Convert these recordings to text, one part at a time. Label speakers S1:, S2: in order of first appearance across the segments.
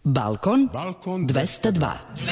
S1: Balkon 202.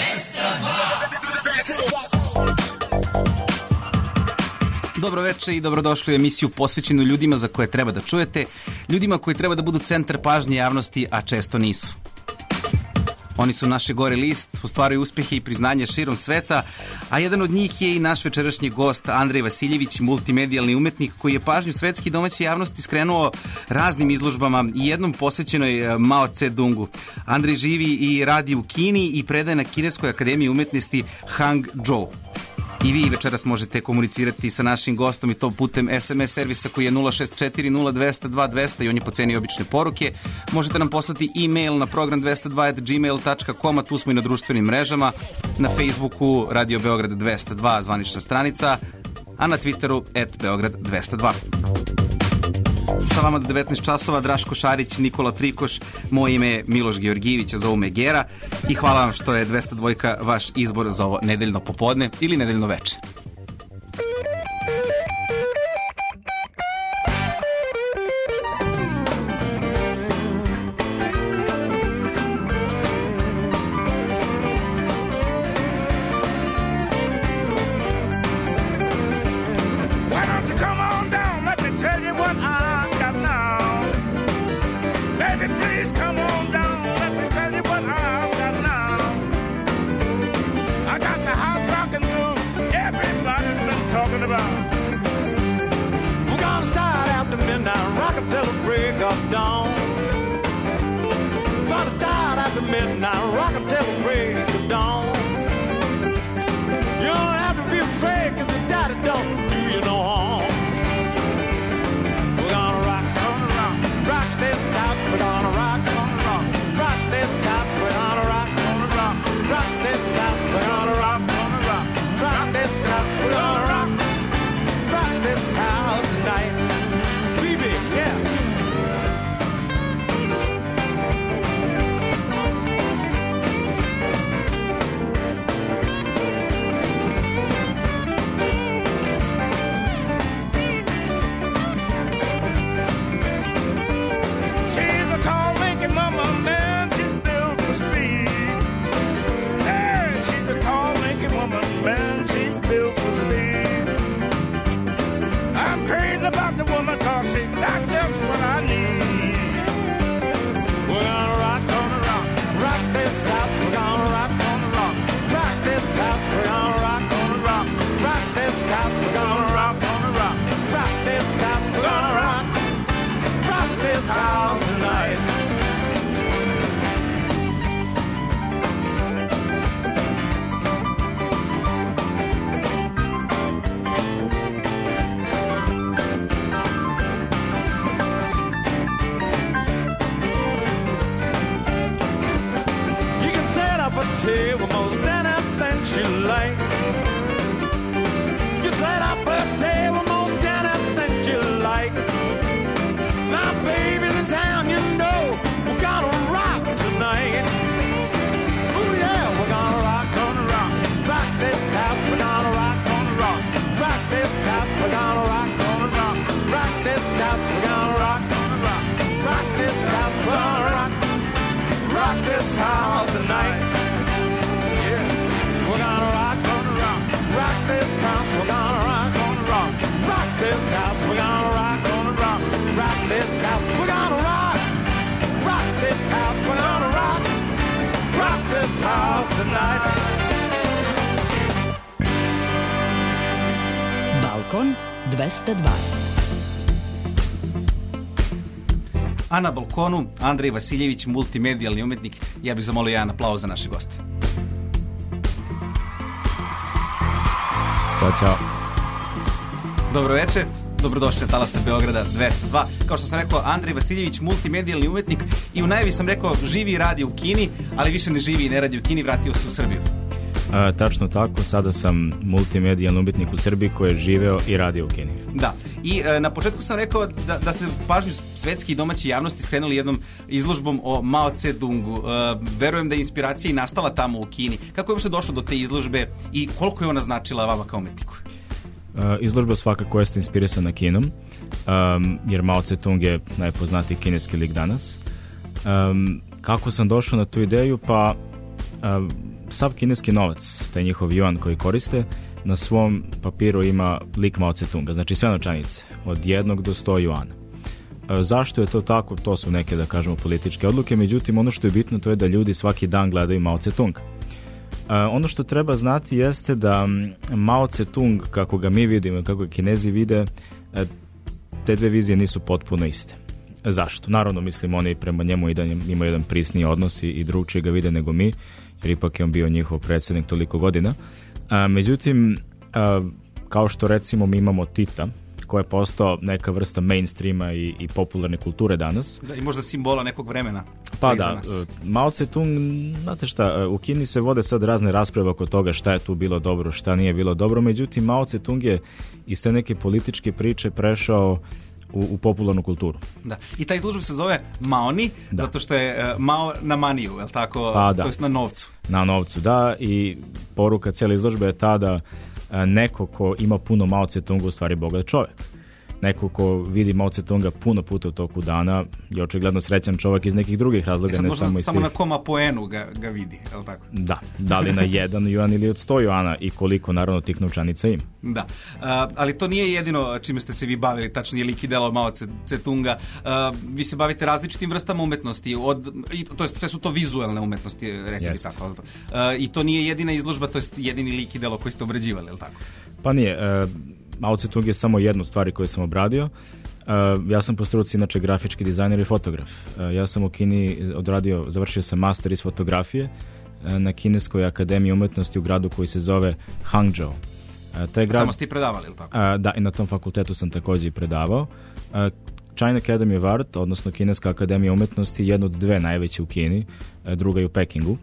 S2: Dobro večer i dobrodošli u emisiju posvećenu ljudima za koje treba da čujete, ljudima koji treba da budu centar pažnje javnosti, a često nisu. Oni su naše gore list, ostvaruju uspjehe i priznanje širom sveta, a jedan od njih je i naš večerašnji gost Andrej Vasiljević, multimedijalni umetnik koji je pažnju svetske i domaće javnosti skrenuo raznim izložbama i jednom posvećenoj Mao Tse-dungu. Andrej živi i radi u Kini i predaje na Kineskoj akademiji umetnosti Hangzhou. I vi večeras možete komunicirati sa našim gostom i to putem SMS servisa koji je 064 0200 2200 i on je po ceni obične poruke. Možete nam poslati e-mail na program202@gmail.com, a tu smo i na društvenim mrežama, na Facebooku Radio Beograd 202 zvanična stranica, a na Twitteru @Beograd202. Sa vama do 19 časova Draško Šarić, Nikola Trikoš, moje ime je Miloš Georgijević, a zovu me Gera i hvala vam što je 202 vaš izbor za ovo nedeljno popodne ili nedeljno veče.
S1: Balkon 202.
S2: A na balkonu Andrej Vasiljević, multimedijalni umetnik. Ja bih zamolio jedan aplauz za naše goste.
S3: Ćao, čao.
S2: Dobro večer, dobrodošli na talase Beograda 202. Kao što sam rekao, Andrej Vasiljević, multimedijalni umetnik i u najavi sam rekao živi i radi u Kini, ali više ne živi i ne radi u Kini, vratio se u Srbiju.
S3: Tačno tako, sada sam multimedijalni umetnik u Srbiji koji je živeo i radio u Kini.
S2: Da, i na početku sam rekao da ste pažnju svetske i domaće javnosti skrenuli jednom izložbom o Mao Tse-dungu. Verujem da je inspiracija i nastala tamo u Kini. Kako je uopšte došlo do te izložbe i koliko je ona značila vama kao umetniku?
S3: Izložba svakako jeste inspirisana Kinom, jer Mao Tse-tung je najpoznatiji kineski lik danas. Kako sam došao na tu ideju? Pa sav kineski novac, taj njihov juan koji koriste, na svom papiru ima lik Mao Tse-tunga, znači sve novčanice, od 1 do 100 juana. Zašto je to tako? To su neke, da kažemo, političke odluke, međutim, ono što je bitno to je da ljudi svaki dan gledaju Mao Tse-tunga. Ono što treba znati jeste da Mao Tse-tung, kako ga mi vidimo, kako ga Kinezi vide, te dve vizije nisu potpuno iste. Zašto? Naravno, mislim, oni prema njemu imaju jedan prisniji odnos i drugčije ga vide nego mi, jer ipak je on bio njihov predsjednik toliko godina. Međutim, kao što recimo mi imamo Tita, koji je postao neka vrsta mainstreama i popularne kulture danas.
S2: Da, i možda simbola nekog vremena.
S3: Pa da, Mao Tse-tung, znate šta, u Kini se vode sad razne rasprave oko toga šta je tu bilo dobro, šta nije bilo dobro, međutim Mao Tse-tung je iz te neke političke priče prešao u popularnu kulturu.
S2: Da. I ta izložba se zove Maoni, zato što je Mao na maniju, je li tako?
S3: Pa da.
S2: To jest na novcu. Na
S3: novcu, da, i poruka cijele izložbe je ta da neko ko ima puno Mao Tse-tunga u stvari bogat čovjek. Neko ko vidi Mao Tse-tunga puno puta u toku dana je očigledno srećan čovjek iz nekih drugih razloga, ne samo iz tih.
S2: Samo na koma poenu ga vidi, je li tako?
S3: Da li na 1 juan ili od 100 juana i koliko naravno tih novčanica ima.
S2: Da, ali to nije jedino čime ste se vi bavili, tačnije lik i delo Mao Tse-tunga. Vi se bavite različitim vrstama umetnosti, to jest sve su to vizualne umetnosti, rekli bi tako. I to nije jedina izložba, to jest jedini lik i delo koji ste obrađivali, je li tako?
S3: Pa nije, Mao Tse-tung je samo jednu stvari koju sam obradio. Ja sam po struci inače grafički dizajner i fotograf. Ja sam u Kini završio sam master iz fotografije na Kineskoj akademiji umetnosti u gradu koji se zove Hangzhou.
S2: Tamo ste i predavali, ili tako?
S3: Da, i na tom fakultetu sam također i predavao. China Academy of Art, odnosno Kineska akademija umetnosti, jedna od dve najveće u Kini, druga je u Pekingu.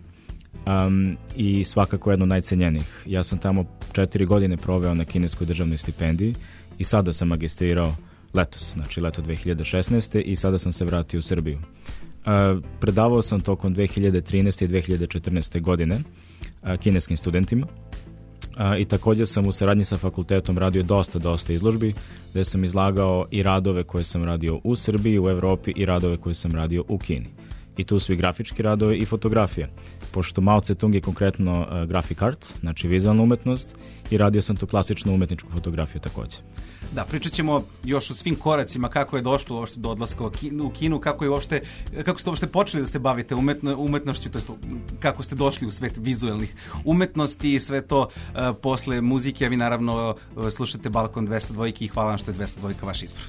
S3: I svakako jedno od najcenjenijih. Ja sam tamo 4 godine proveo na kineskoj državnoj stipendiji i sada sam magistrirao letos, znači leto 2016. i sada sam se vratio u Srbiju. Predavao sam tokom 2013. i 2014. godine kineskim studentima i također sam u saradnji sa fakultetom radio dosta izložbi gdje sam izlagao i radove koje sam radio u Srbiji, u Evropi i radove koje sam radio u Kini. I tu su i grafički radovi i fotografije. Pošto Mao Tse-tung je konkretno graphic art, znači vizualna umetnost, i radio sam tu klasičnu umetničku fotografiju također.
S2: Da, pričat ćemo još o svim koracima, kako je došlo uopšte do odlaska u Kinu, kako ste uopšte počeli da se bavite umetnošću, to jest kako ste došli u svet vizualnih umetnosti i sve to posle muzike, a vi naravno slušate Balkon 202 i hvala vam što je 202 vaš izbor.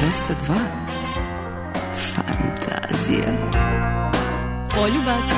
S4: 202. Fantazija.
S1: Poljubac.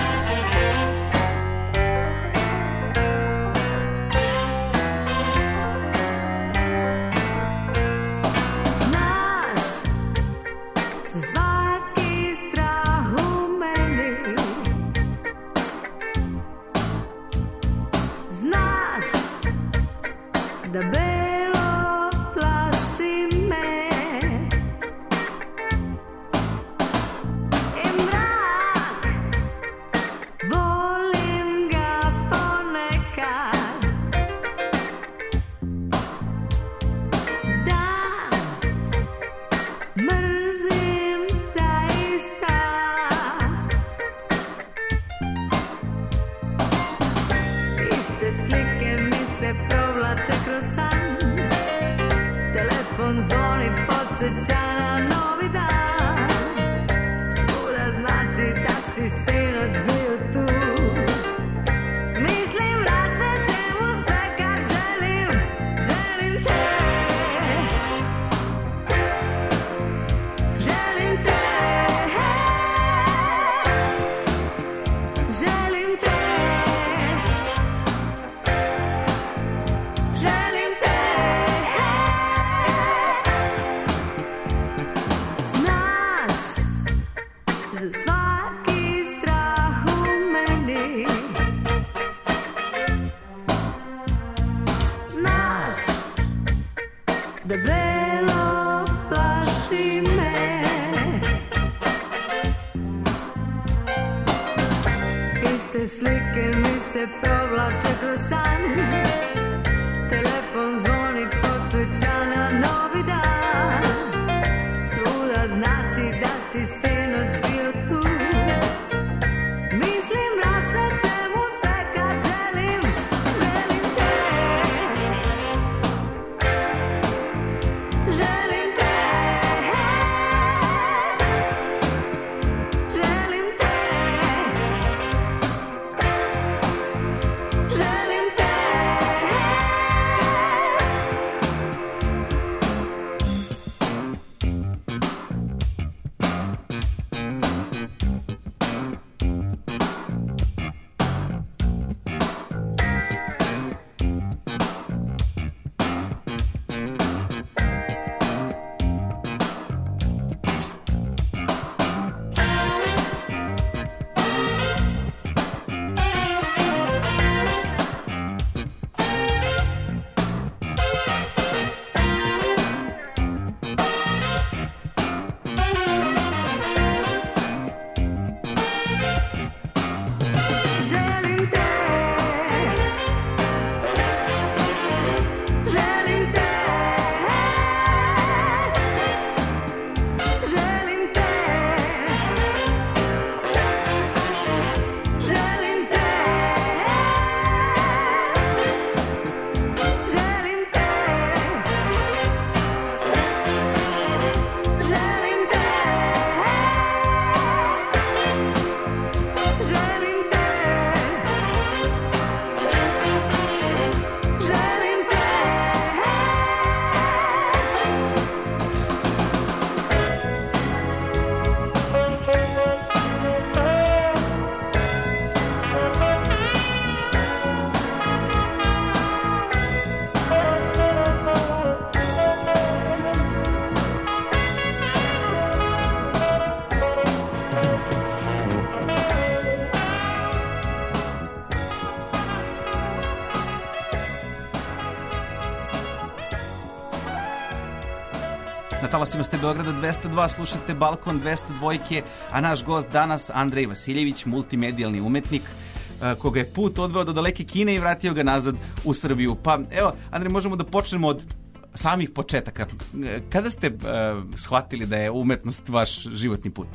S2: Talasima ste Beograda 202, slušate Balkon 202, a naš gost danas Andrej Vasiljević, multimedijalni umetnik, koga je put odveo do daleke Kine i vratio ga nazad u Srbiju. Pa evo, Andrej, možemo da počnemo od samih početaka. Kada ste shvatili da je umetnost vaš životni put?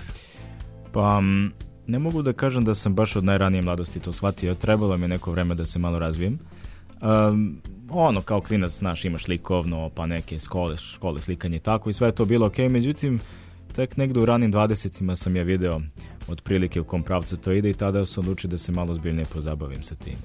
S3: Pa ne mogu da kažem da sam baš od najranije mladosti to shvatio. Trebalo mi je neko vreme da se malo razvijem. Kao klinac, znaš, imaš likovno, pa neke škole slikanje i tako, i sve je to bilo okej, međutim, tek negdje u ranim 20-ima sam ja video otprilike u kom pravcu to ide i tada sam odlučio da se malo zbiljnije pozabavim sa tim.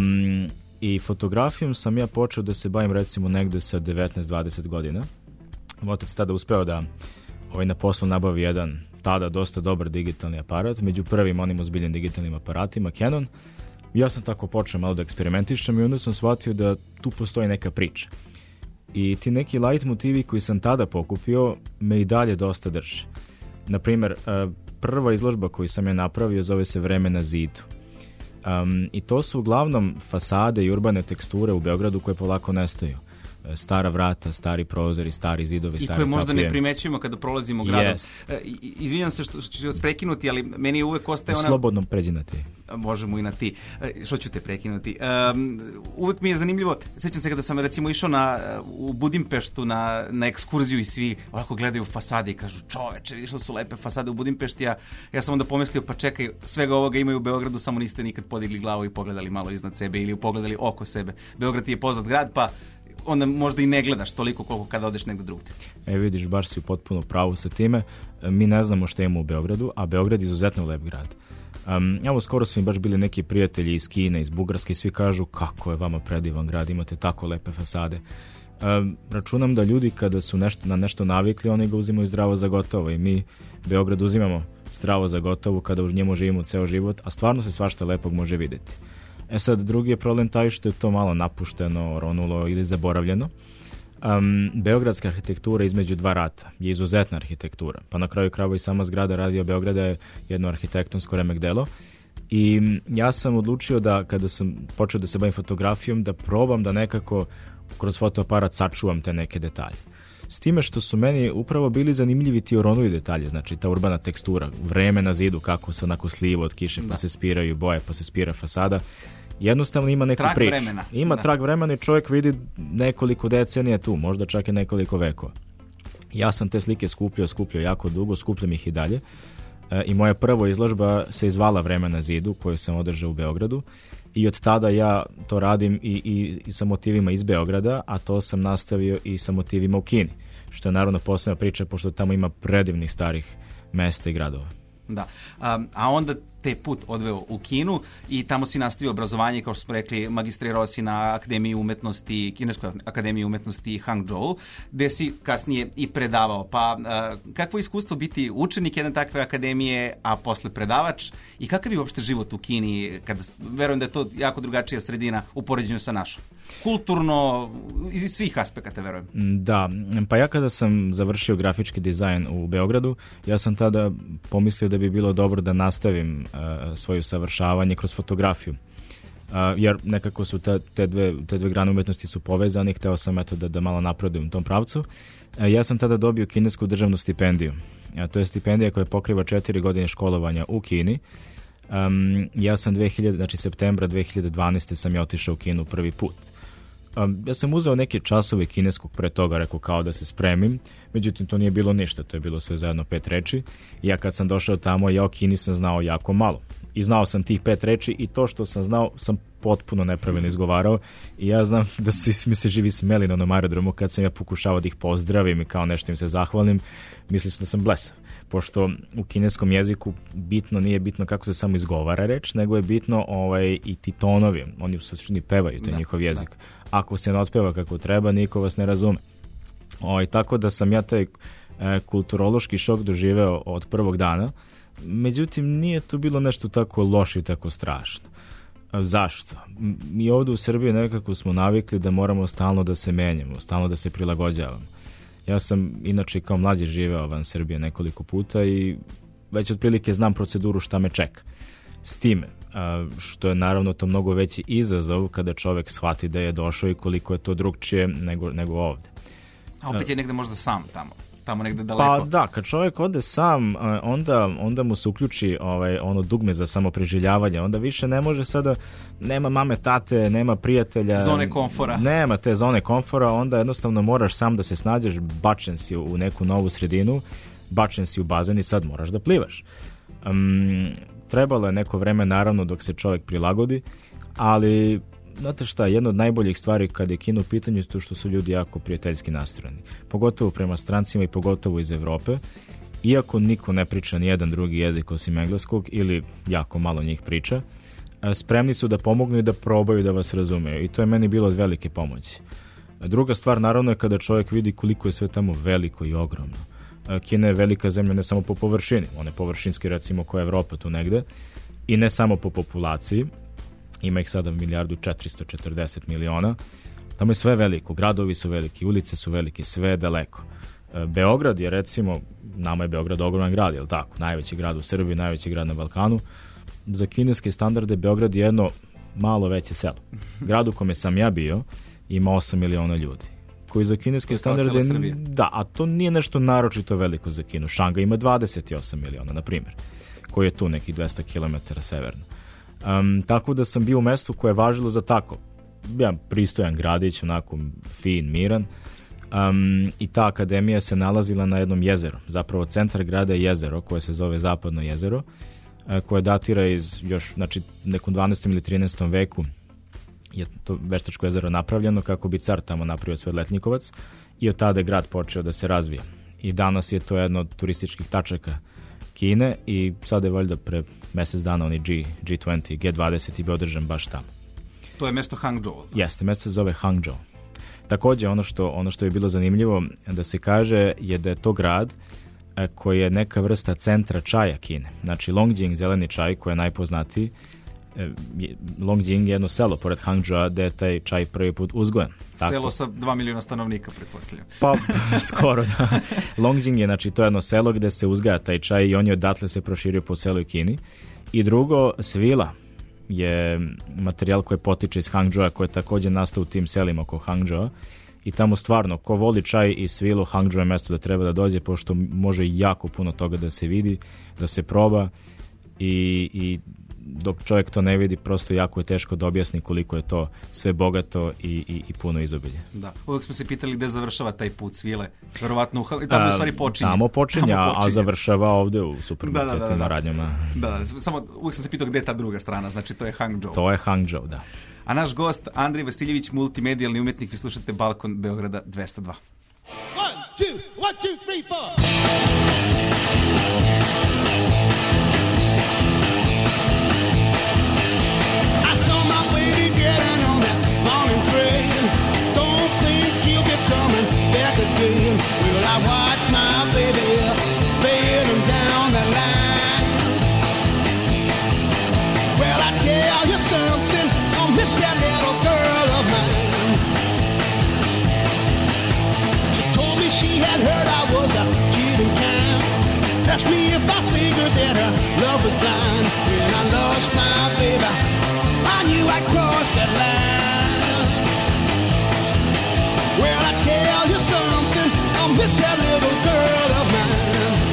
S3: I fotografijom sam ja počeo da se bavim recimo negdje sa 19-20 godina otac tada uspeo da na poslu nabavi jedan tada dosta dobar digitalni aparat, među prvim onim ozbiljnim digitalnim aparatima, Canon. Ja sam tako počeo malo da eksperimentišem i onda sam shvatio da tu postoji neka priča. I ti neki light motivi koji sam tada pokupio me i dalje dosta drže. Naprimer, prva izložba koju sam je napravio zove se Vreme na zidu. I to su uglavnom fasade i urbane teksture u Beogradu koje polako nestaju. Stara vrata, stari prozori, stari zidovi, stare kapije.
S2: I koje možda ne primećujemo kada prolazimo gradom. Izvinjam se što ću vas prekinuti, ali meni je uvek ostaje ona...
S3: Slobodno pređi na ti.
S2: Možemo i na ti. Što ću te prekinuti? Uvek mi je zanimljivo, sećam se kada sam recimo išao u Budimpeštu na ekskurziju i svi ovako gledaju fasade i kažu čoveče, vidiš da su lepe fasade u Budimpešti, ja sam onda pomislio pa čekaj, svega ovoga imaju u Beogradu, samo niste nikad podigli glavu i pogledali malo iznad sebe ili pogledali oko sebe. Beograd ti je poznat grad, pa onda možda i ne gledaš toliko koliko kada odeš negdje drugdje.
S3: Vidiš, baš si u potpuno pravu sa time. Mi ne znamo šta ima u Beogradu, a Beograd je izuzetno lep grad. Evo, skoro su mi baš bili neki prijatelji iz Kine, iz Bugarske i svi kažu kako je vama predivan grad, imate tako lepe fasade. Računam da ljudi kada su na nešto navikli, oni ga uzimaju zdravo za gotovo i mi Beograd uzimamo zdravo za gotovo kada u njemu živimo ceo život, a stvarno se svašta lepog može vidjeti. Sad, drugi je problem taj što je to malo napušteno, ronulo ili zaboravljeno. Beogradska arhitektura između dva rata je izuzetna arhitektura, pa na kraju krajeva i sama zgrada Radio Beograda je jedno arhitektonsko remek delo. I ja sam odlučio da kada sam počeo da se bavim fotografijom, da probam da nekako kroz fotoaparat sačuvam te neke detalje. S time što su meni upravo bili zanimljivi ti oronuli detalji, znači ta urbana tekstura, vreme na zidu, kako se onako sliva od kiše, pa se spiraju boje, pa se spira fasada. Jednostavno ima neku priču. Ima trag vremena i čovjek vidi nekoliko decenija tu, možda čak i nekoliko vekova. Ja sam te slike skupljao jako dugo, skupljam ih i dalje. I moja prva izložba se izvala Vreme na zidu, koju sam održao u Beogradu. I od tada ja to radim i sa motivima iz Beograda, a to sam nastavio i sa motivima u Kini. Što je naravno posebna priča, pošto tamo ima predivnih starih mesta i gradova.
S2: Da, a onda te put odveo u Kinu i tamo si nastavio obrazovanje, kao što smo rekli, magistrirao si na Akademiji umetnosti, Kineskoj akademiji umetnosti Hangzhou, gde si kasnije i predavao. Pa kakvo je iskustvo biti učenik jedne takve akademije, a posle predavač, i kakav je uopšte život u Kini, kada verujem da je to jako drugačija sredina u poređenju sa našom? Kulturno, iz svih aspekata, verujem.
S3: Da, pa ja kada sam završio grafički dizajn u Beogradu, ja sam tada pomislio da bi bilo dobro da nastavim svoje usavršavanje kroz fotografiju. Jer nekako su te dve grane umetnosti su povezane i hteo sam da malo napredujem u tom pravcu. Ja sam tada dobio kinesku državnu stipendiju. To je stipendija koja pokriva 4 godine školovanja u Kini. Ja sam septembra 2012. sam ja otišao u Kinu prvi put. Ja sam uzeo neke časove kineskog pre toga, rekao kao da se spremim, međutim to nije bilo ništa, to je bilo sve zajedno 5 reči. I ja kad sam došao tamo, ja o Kini sam znao jako malo. I znao sam tih 5 reči i to što sam znao sam potpuno nepravilno izgovarao i ja znam da su mi se živi smeli na onom aerodromu kad sam ja pokušavao da ih pozdravim i kao nešto im se zahvalim, mislili su da sam blesav. Pošto u kineskom jeziku nije bitno kako se samo izgovara reč, nego je bitno i ti tonovi, oni u suštini pevaju taj njihov jezik. Ako se ne otpeva kako treba, niko vas ne razume. Tako da sam ja taj kulturološki šok doživeo od prvog dana, međutim nije to bilo nešto tako loše i tako strašno. Zašto? Mi ovdje u Srbiji nekako smo navikli da moramo stalno da se menjamo, stalno da se prilagođavamo. Ja sam inače kao mlađi živeo van Srbije nekoliko puta i već otprilike znam proceduru šta me čeka. S time, što je naravno to mnogo veći izazov kada čovjek shvati da je došao i koliko je to drugčije nego ovdje.
S2: A opet je negde možda sam tamo negde daleko.
S3: Pa da, kad čovjek ode sam, onda mu se uključi ono dugme za samopreživljavanje, onda više ne može sada, nema mame, tate, nema prijatelja.
S2: Zone komfora.
S3: Nema te zone komfora, onda jednostavno moraš sam da se snađeš, bačen si u neku novu sredinu, bačen si u bazen i sad moraš da plivaš. Trebalo je neko vreme naravno dok se čovjek prilagodi, ali znate šta, jedna od najboljih stvari kad je kino u pitanju je to što su ljudi jako prijateljski nastrojeni. Pogotovo prema strancima i pogotovo iz Evrope. Iako niko ne priča ni jedan drugi jezik osim engleskog ili jako malo njih priča, spremni su da pomognu i da probaju da vas razumeju. I to je meni bilo od velike pomoći. Druga stvar, naravno, je kada čovjek vidi koliko je sve tamo veliko i ogromno. Kina je velika zemlja ne samo po površini, ona je površinski recimo kao Evropa tu negde, i ne samo po populaciji, ima ih sada 1.440 miliona, tamo je sve veliko, gradovi su veliki, ulice su velike, sve je daleko. Beograd je recimo, nama je Beograd ogroman grad, je li tako? Najveći grad u Srbiji, najveći grad na Balkanu. Za kineske standarde Beograd je jedno malo veće selo. Grad u kome sam ja bio ima 8 miliona ljudi. Koji za kineske standarde... Da, a to nije nešto naročito veliko za Kinu. Šangaj ima 28 miliona, na primjer, koji je tu nekih 200 km severno. Tako da sam bio u mestu koje je važilo za tako. Jedan pristojan gradić, onako fin, miran. I ta akademija se nalazila na jednom jezeru. Zapravo centar grada je jezero koje se zove Zapadno jezero, koje datira iz još, znači, nekom 12. ili 13. veku je to veštačko jezero napravljeno kako bi car tamo napravio svoj letnjikovac i od tada je grad počeo da se razvija. I danas je to jedno od turističkih tačaka Kine i sada je valjda pre mjesec dana oni G20, G20 i bi održan baš tamo.
S2: To je mesto Hangzhou?
S3: Jeste, mesto se zove Hangzhou. Takođe, ono što je bilo zanimljivo da se kaže je da je to grad koji je neka vrsta centra čaja Kine. Znači, Longjing, zeleni čaj, koji je najpoznatiji, Longjing je jedno selo pored Hangzhoua gde je taj čaj prvi put uzgojen. Tako.
S2: Selo sa 2 miliona stanovnika, pretpostavljam.
S3: Pa, skoro, da. Longjing je, znači, to je jedno selo gde se uzgaja taj čaj i on je odatle se proširio po celoj Kini. I drugo, svila je materijal koji potiče iz Hangzhoua, koji je takođe nastao u tim selima oko Hangzhoua. I tamo stvarno, ko voli čaj i svilu, Hangzhou je mesto da treba da dođe, pošto može jako puno toga da se vidi, da se proba i dok čovjek to ne vidi, prosto jako je teško da objasni koliko je to sve bogato i puno izobilje.
S2: Da, uvijek smo se pitali gde završava taj put svile. Verovatno tamo u stvari počinje.
S3: Tamo počinje, a završava ovde u supermarketima, radnjama.
S2: Da, samo uvijek sam se pitao gde je ta druga strana, znači to je Hangzhou.
S3: To je Hangzhou, da.
S2: A naš gost, Andrej Vasiljević, multimedijalni umetnik, vi slušate Balkon Beograda 202. 1, 2, 1, 2, 3, 4. I saw my lady getting on that morning train. Don't think she'll be coming back again. Will I watch my baby fading down the line? Well, I tell you something, I'll miss that little girl of mine. She told me she had heard I was a cheating kind. Asked me if I figured that her love was blind. When I lost my baby, I knew I'd crossed that line. Well, I tell you something, I'll miss that little girl of mine.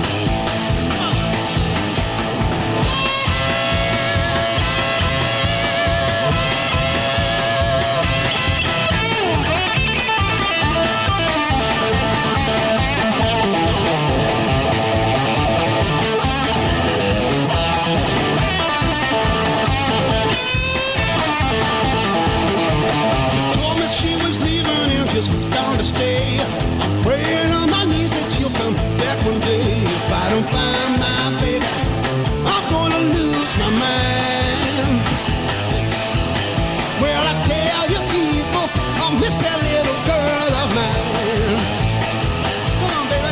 S2: Just down to stay. I'm praying on my knees that you'll come back one day. If I don't find my baby, I'm gonna lose my mind. Well, I tell you people, I'll miss that little girl of mine. Come on, baby.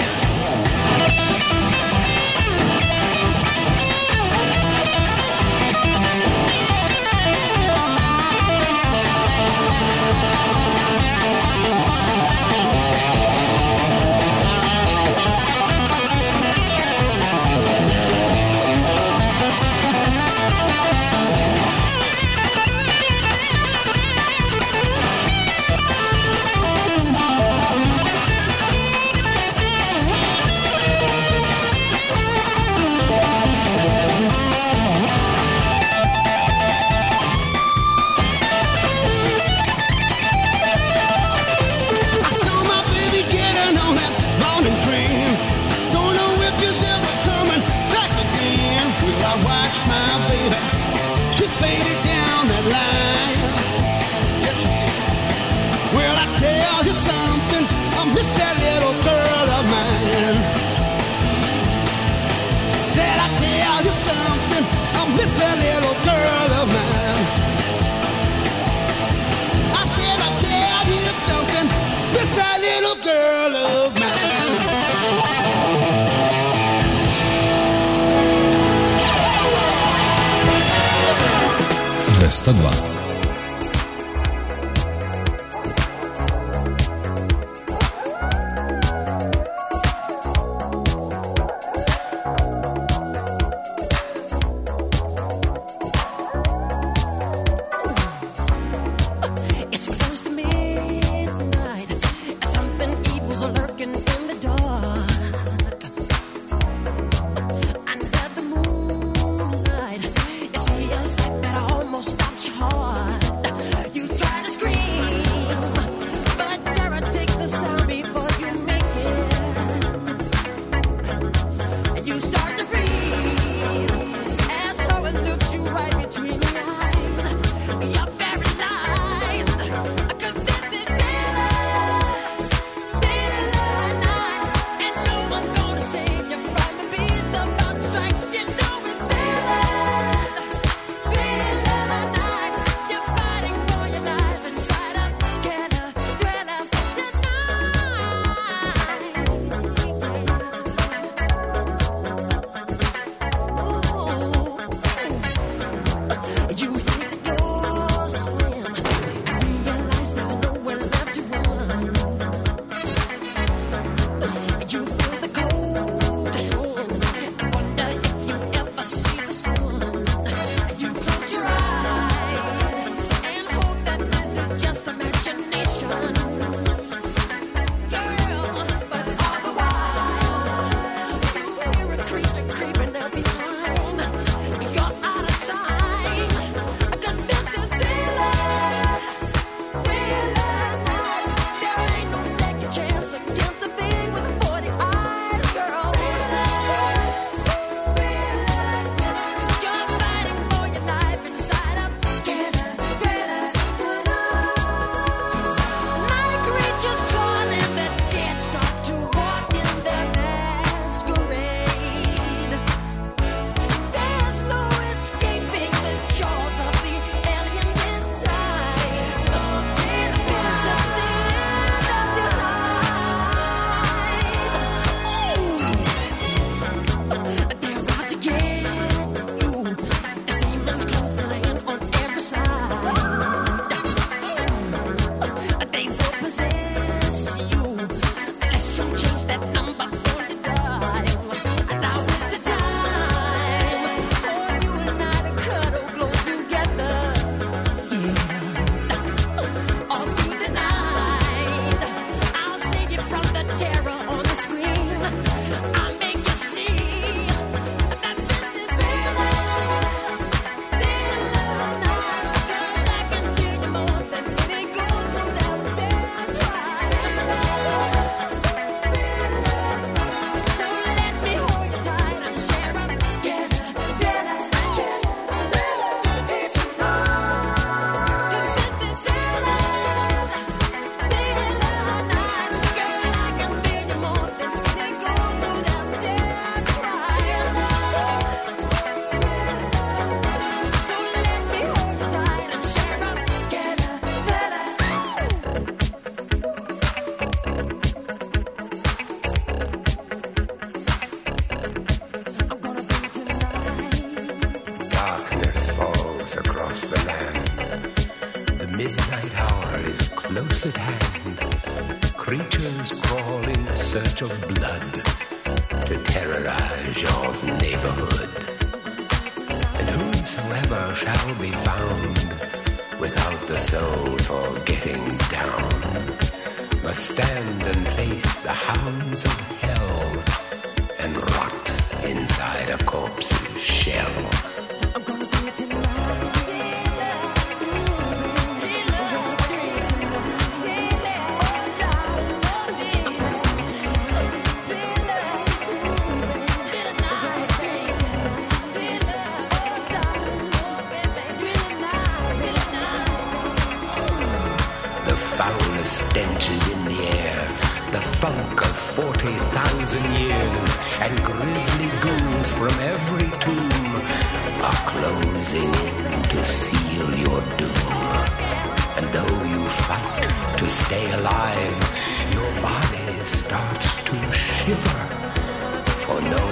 S4: 202.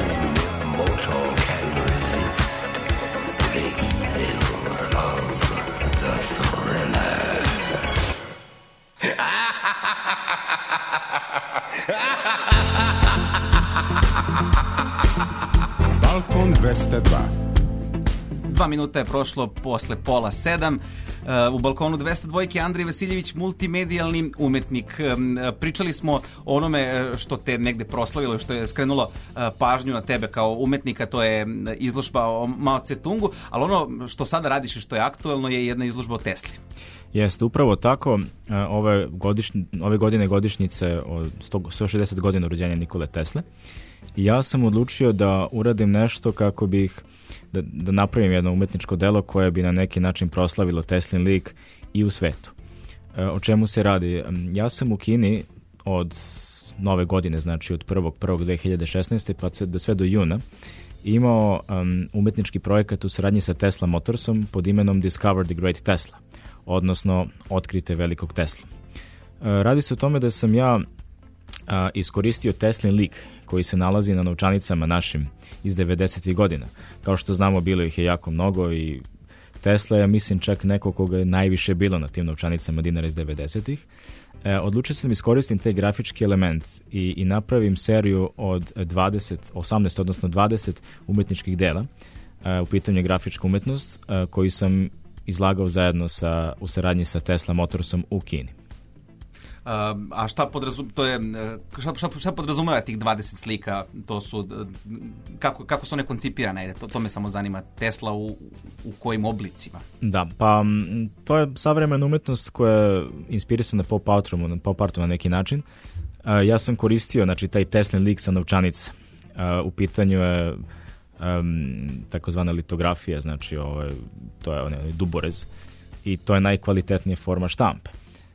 S5: Mortal can resist the evil of
S4: Balkon 202.
S2: 2 minuta je prošlo posle 6:30. U Balkonu 202 Andrej Vasiljević, multimedijalni umetnik. Pričali smo o onome što te negde proslavilo, što je skrenulo pažnju na tebe kao umetnika, to je izložba o Mao Tse-tungu, ali ono što sada radiš i što je aktuelno je jedna izložba o Tesli.
S3: Jeste, upravo tako. Ove godine godišnjice od 160 godina rođenja Nikole Tesle. I ja sam odlučio da uradim nešto kako bih da napravim jedno umetničko delo koje bi na neki način proslavilo Teslin lik i u svetu. O čemu se radi? Ja sam u Kini od nove godine, znači od 1.1.2016. pa sve do juna, imao umetnički projekat u saradnji sa Tesla Motorsom pod imenom Discover the Great Tesla, odnosno Otkrite velikog Tesla. Radi se o tome da sam ja iskoristio Teslin lik koji se nalazi na novčanicama našim iz 90. godina. Kao što znamo, bilo ih je jako mnogo i Tesla je, mislim, čak neko koga je najviše bilo na tim novčanicama dinara iz 90. Odlučio sam iskoristim taj grafički element i napravim seriju od 18, odnosno 20 umetničkih dela. U pitanju je grafička umetnost koju sam izlagao zajedno u saradnji sa Tesla Motorsom u Kini.
S2: A šta podrazumeva tih 20 slika? To su, kako su one koncipirane? To me samo zanima. Tesla u kojim oblicima?
S3: Da, pa to je savremena umetnost koja je inspirisana pop artom na neki način. Ja sam koristio, znači, taj Teslin lik sa novčanica. U pitanju je takozvana litografija, znači to je onaj duborez i to je najkvalitetnija forma štampe.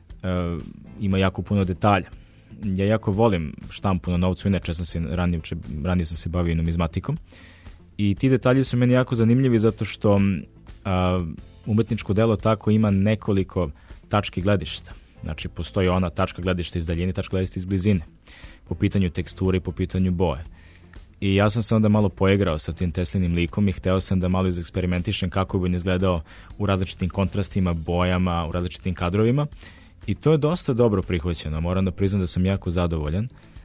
S3: Ima jako puno detalja. Ja jako volim štampu na novcu, inače ranije sam se bavio numizmatikom i ti detalji su meni jako zanimljivi zato što umetničko delo tako ima nekoliko tački gledišta. Znači, postoji ona tačka gledišta iz daljine, tačka gledišta iz blizine, po pitanju teksture i po pitanju boje. I ja sam se onda malo poigrao sa tim Teslinim likom i hteo sam da malo izeksperimentišem kako bi on izgledao u različitim kontrastima, bojama, u različitim kadrovima. I to je dosta dobro prihvaćeno. Moram da priznam da sam jako zadovoljan.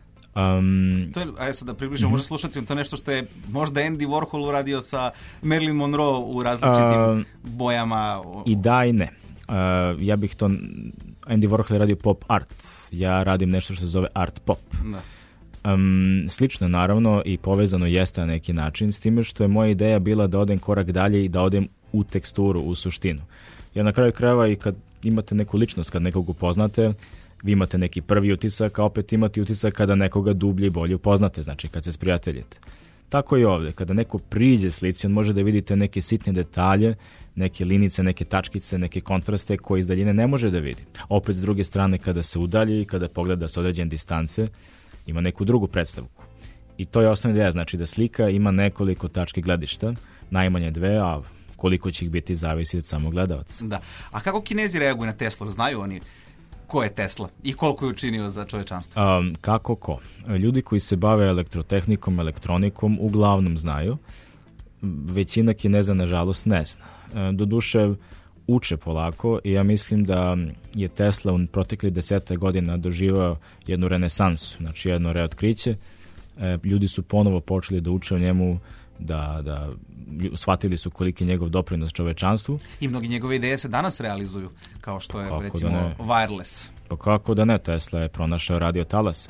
S2: To je, ajde sad da približimo, možda slušati, to je nešto što je možda Andy Warhol uradio sa Marilyn Monroe u različitim bojama.
S3: I da i ne. Ja bih to... Andy Warhol je radio pop art. Ja radim nešto što se zove art pop. Da. Slično naravno i povezano jeste na neki način, s time što je moja ideja bila da odem korak dalje i da odem u teksturu, u suštinu. Ja na kraju krajeva i kad imate neku ličnost, kad nekog upoznate, vi imate neki prvi utisak, a opet imate utisak kada nekoga dublje i bolje upoznate, znači kad se sprijateljite. Tako i ovdje, kada neko priđe slici, on može da vidite neke sitne detalje, neke linice, neke tačkice, neke kontraste koje iz daljine ne može da vidi. Opet s druge strane, kada se udalji i kada pogleda sa određene distance, ima neku drugu predstavku. I to je osnovna ideja, znači da slika ima nekoliko tački gledišta, najmanje 2, a koliko će ih biti zavisi od samog gledavaca.
S2: Da. A kako Kinezi reaguju na Teslu? Znaju oni ko je Tesla i koliko je učinio za čovečanstvo?
S3: Kako ko? Ljudi koji se bave elektrotehnikom, elektronikom uglavnom znaju. Većina Kineza nažalost ne zna. Doduše uče polako i ja mislim da je Tesla u proteklih 10 godina doživao jednu renesansu, znači jedno reotkriće. Ljudi su ponovo počeli da uče o njemu, da shvatili su koliki je njegov doprinos čovečanstvu.
S2: I mnogi njegove ideje se danas realizuju, kao što je recimo wireless.
S3: Pa kako da ne, Tesla je pronašao radio talas.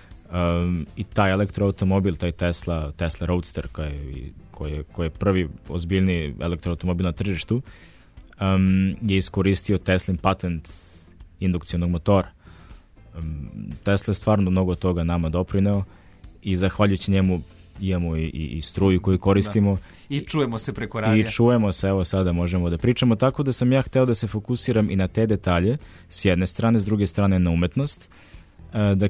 S3: I taj elektroautomobil, taj Tesla Roadster, koji je prvi ozbiljni elektroautomobil na tržištu, je iskoristio Teslin patent indukcionog motora. Tesla je stvarno mnogo toga nama doprineo i zahvaljujući njemu imamo i struju koju koristimo.
S2: Da. I čujemo se preko radija.
S3: I čujemo se, evo sada možemo da pričamo, tako da sam ja hteo da se fokusiram i na te detalje, s jedne strane, s druge strane na umetnost, da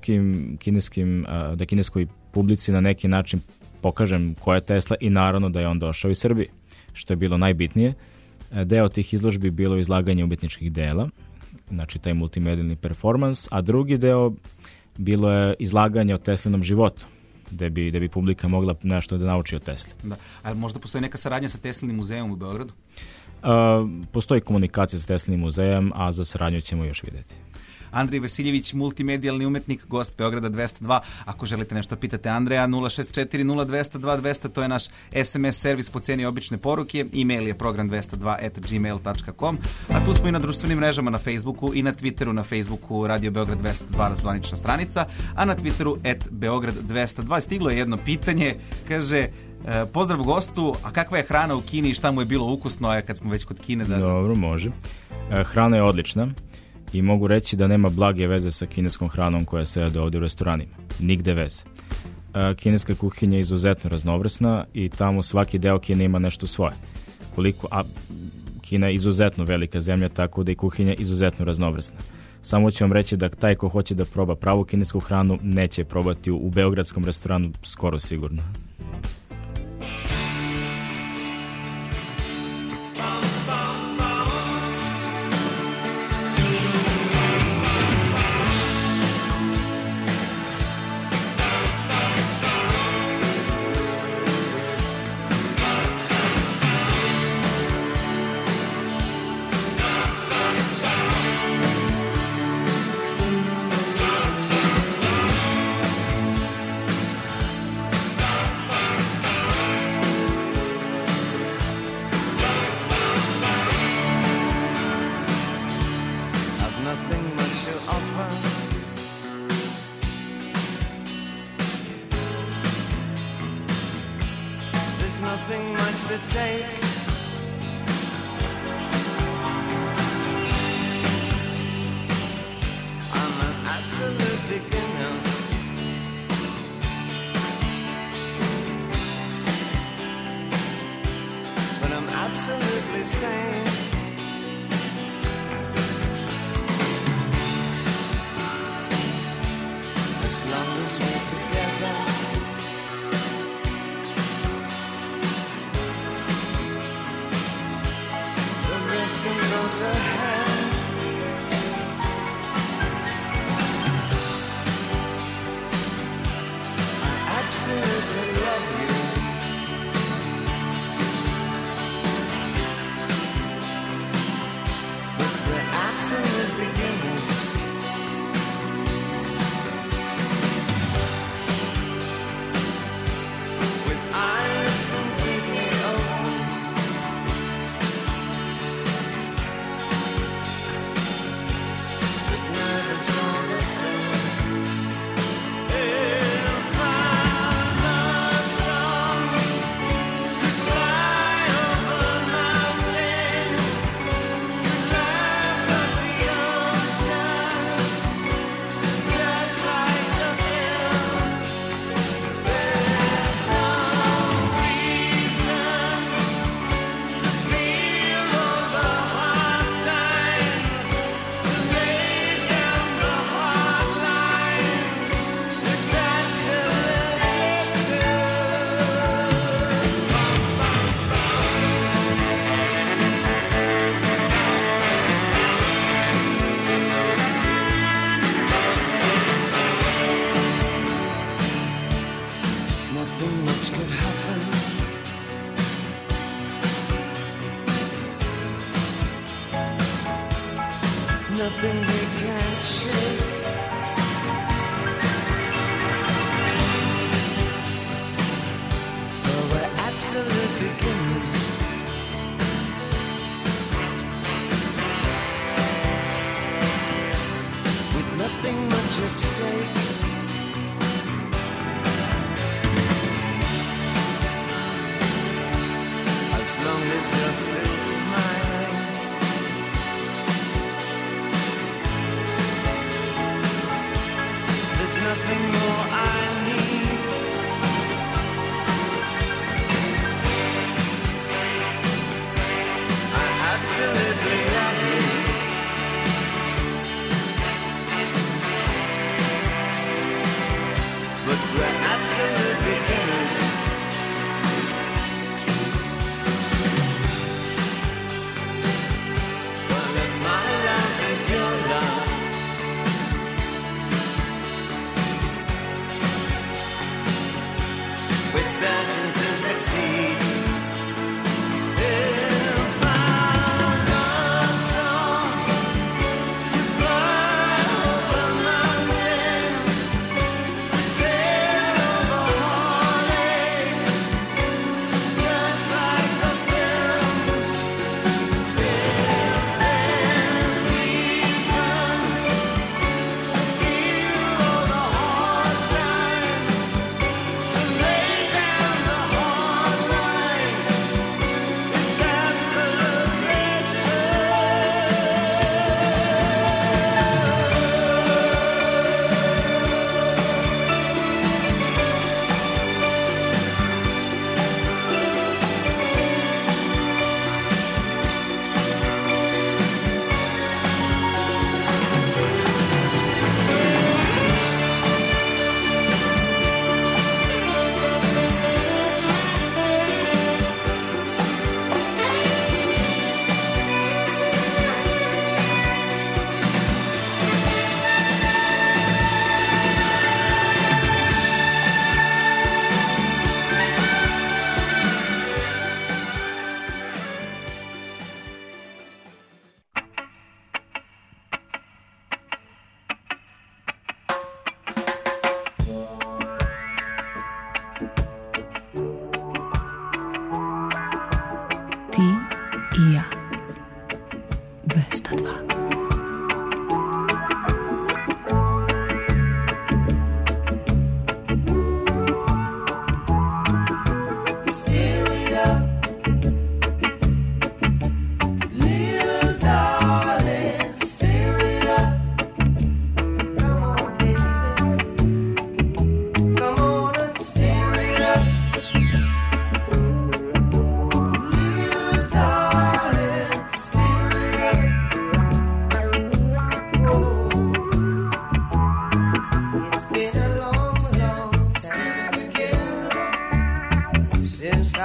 S3: kineskoj publici na neki način pokažem ko je Tesla i naravno da je on došao iz Srbije, što je bilo najbitnije. Deo tih izložbi bilo izlaganje umetničkih dela, znači taj multimedijalni performans, a drugi deo bilo je izlaganje o Teslinom životu, da bi publika mogla nešto da nauči o Tesli.
S2: Da. A možda postoji neka saradnja sa Teslinim muzejom u Beogradu?
S3: Postoji komunikacija sa Teslinim muzejem, a za saradnju ćemo još vidjeti.
S2: Andrej Vasiljević, multimedijalni umetnik, gost Beograda 202. Ako želite nešto pitate Andreja, 064 0202 200, to je naš SMS servis po ceni obične poruke, e-mail je program202@gmail.com, a tu smo i na društvenim mrežama, na Facebooku i na Twitteru, na Facebooku Radio Beograd 202 zvanična stranica, a na Twitteru @Beograd 202. Stiglo je jedno pitanje, kaže: pozdrav gostu, a kakva je hrana u Kini i šta mu je bilo ukusno, a kad smo već kod Kine?
S3: Dobro, može. Hrana je odlična i mogu reći da nema blage veze sa kineskom hranom koja se jede ovdje u restoranima. Nigde veze. Kineska kuhinja je izuzetno raznovrsna i tamo svaki deo Kine ima nešto svoje. A Kina je izuzetno velika zemlja, tako da je kuhinja izuzetno raznovrsna. Samo ću vam reći da taj ko hoće da proba pravu kinesku hranu neće probati u beogradskom restoranu skoro sigurno.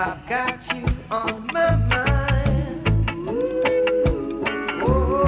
S5: I've got you on my mind. Oh,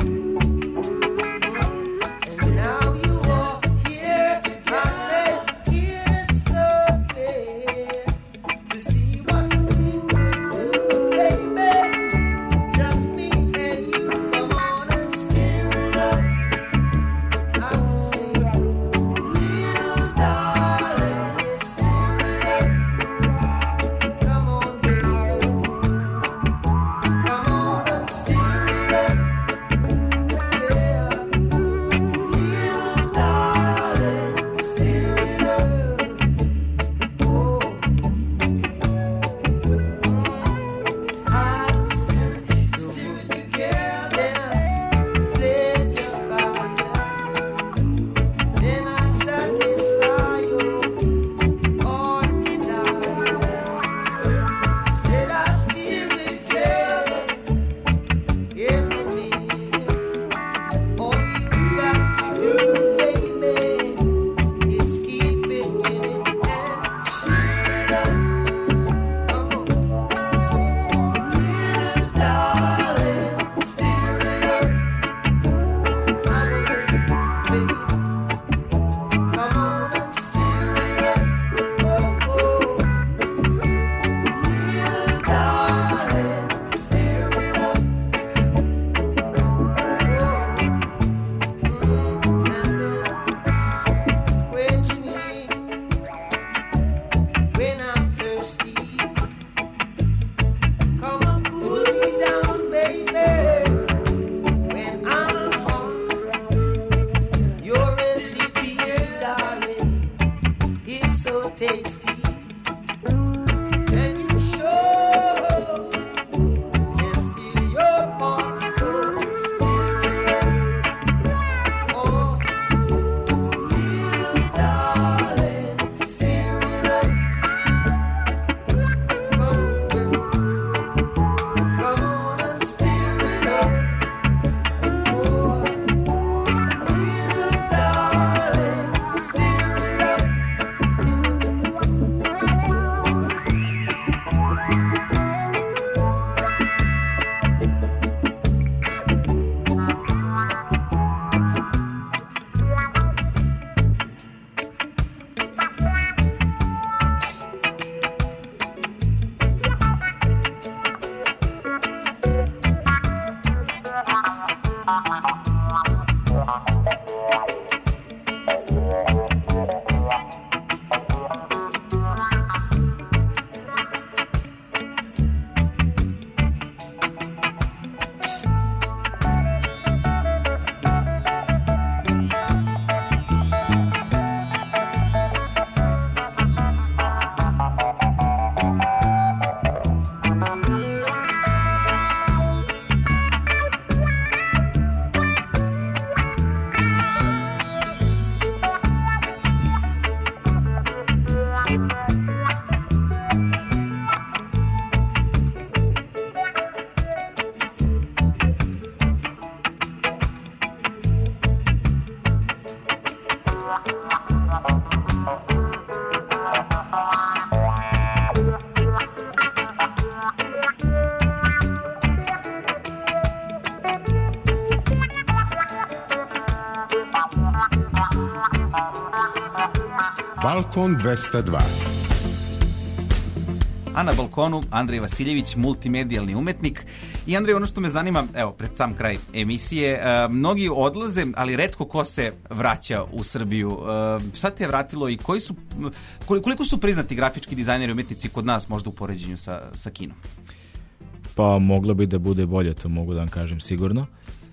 S5: and now you are here. I say it's so clear to see what we can do, baby. Just me and you. Come on and steer it up. I will say, little darling, steer it up. Come on, baby. Come on and steer it up. Yeah. Little darling, steer it up. Oh. I'll steer it together. Blaze your fire. Then I satisfy you all desires. Said I steer it, yeah, every minute. All you got to do, baby, is keep it in it and steer it up. Come on, little darling, steer it up. I'm a little baby. Come on and steer it up. Oh, oh. Little darling, steer it up. And then quench me when I'm thirsty. Come on, cool me down, baby, when I'm hot. Your recipe, darling, is so tasty. Can you show and steer your pot, so steer it up. Oh, little darling, steer it up. Come on and steer it up. Oh, little darling, steer it up.
S4: Balkon 202.
S2: A na balkonu Andrej Vasiljević, multimedijalni umetnik. I Andrej, ono što me zanima, evo, pred sam kraj emisije, mnogi odlaze, ali retko ko se vraća u Srbiju. Šta te je vratilo i koliko su priznati grafički dizajneri i umetnici kod nas, možda u poređenju sa Kinom?
S3: Pa moglo bi da bude bolje, to mogu da vam kažem sigurno.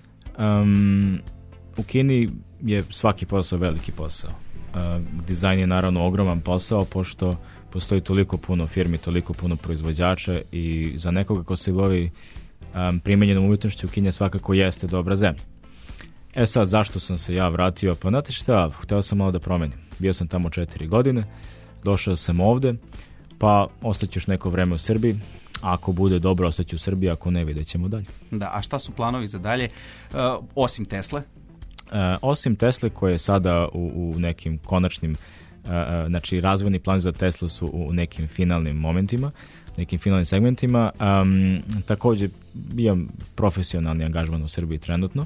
S3: U Kini je svaki posao veliki posao. Dizajn je naravno ogroman posao, pošto postoji toliko puno firmi, toliko puno proizvođača i za nekoga ko se bavi primenjenom umetnošću, Kina svakako jeste dobra zemlja. E sad, zašto sam se ja vratio? Pa znate šta, hteo sam malo da promenim. Bio sam tamo 4 godine, došao sam ovde, pa ostaćeš neko vreme u Srbiji, ako bude dobro ostaću u Srbiji, ako ne, vidjet ćemo dalje.
S2: Da, a šta su planovi za dalje, osim Tesle?
S3: Osim Tesle, koje je sada u nekim konačnim Znači, razvojni plan za Teslu su u nekim finalnim momentima, nekim finalnim segmentima. Također, imam profesionalni angažman u Srbiji trenutno.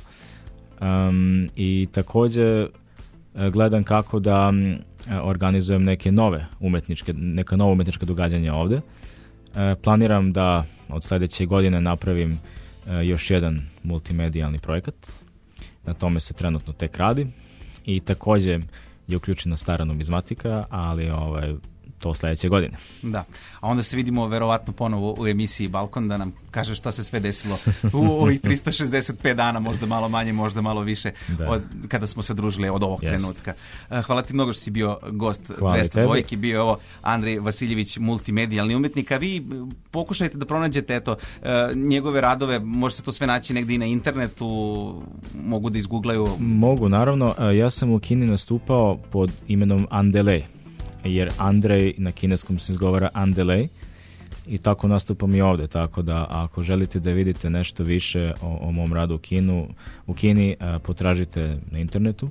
S3: I također gledam kako da organizujem neka nova umetnička događanja ovdje. Planiram da od sljedeće godine napravim još jedan multimedijalni projekat. Na tome se trenutno tek radi. I također je uključena stara numizmatika, ali to sljedeće godine.
S2: Da, a onda se vidimo verovatno ponovo u emisiji Balkon da nam kaže šta se sve desilo u ovih 365 dana, možda malo manje, možda malo više, kada smo se družili od ovog trenutka. Hvala ti mnogo što si bio gost 202, bio je ovo Andrej Vasiljević, multimedijalni umetnik, a vi pokušajte da pronađete njegove radove, može se to sve naći negdje i na internetu, mogu da izguglaju.
S3: Mogu, naravno. Ja sam u Kini nastupao pod imenom Andele, jer Andrej na kineskom se izgovara Andalei i tako nastupam i ovdje, tako da ako želite da vidite nešto više o mom radu u Kini, potražite na internetu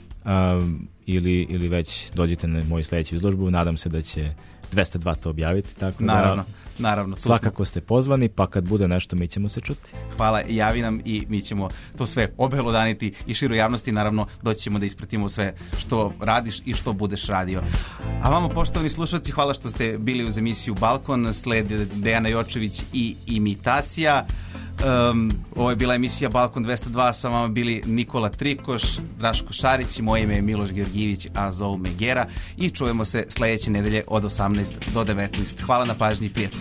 S3: ili već dođite na moju sljedeću izložbu, nadam se da će 202 to objaviti, tako
S2: naravno.
S3: Svakako ste pozvani, pa kad bude nešto mi ćemo se čuti.
S2: Hvala, javi nam i mi ćemo to sve obelodaniti i široj javnosti, naravno doći ćemo da ispratimo sve što radiš i što budeš radio. A vama, poštovani slušalci, hvala što ste bili uz emisiju Balkon, sled Dejana Jočević i imitacija. Ovo je bila emisija Balkon 202, sa vama bili Nikola Trikoš, Draško Šarić i moje ime je Miloš Georgijević, a zovu me Gera, i čujemo se sljedeće nedelje od 18 do 19. Hvala na pažnji i prijatno.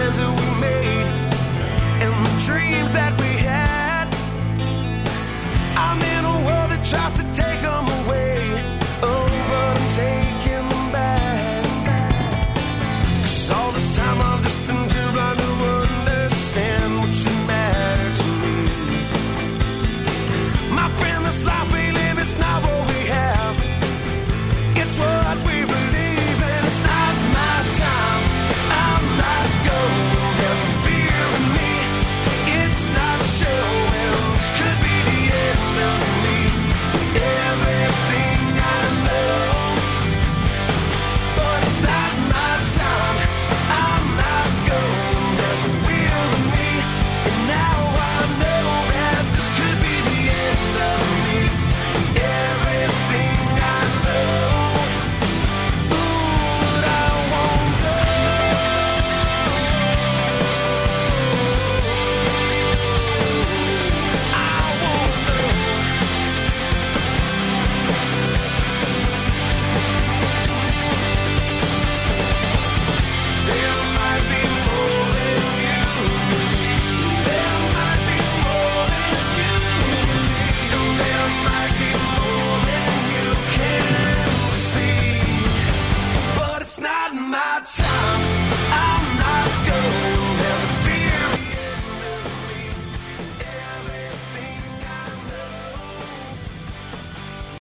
S6: plans that we made and the dreams that we had. I'm in a world that tries to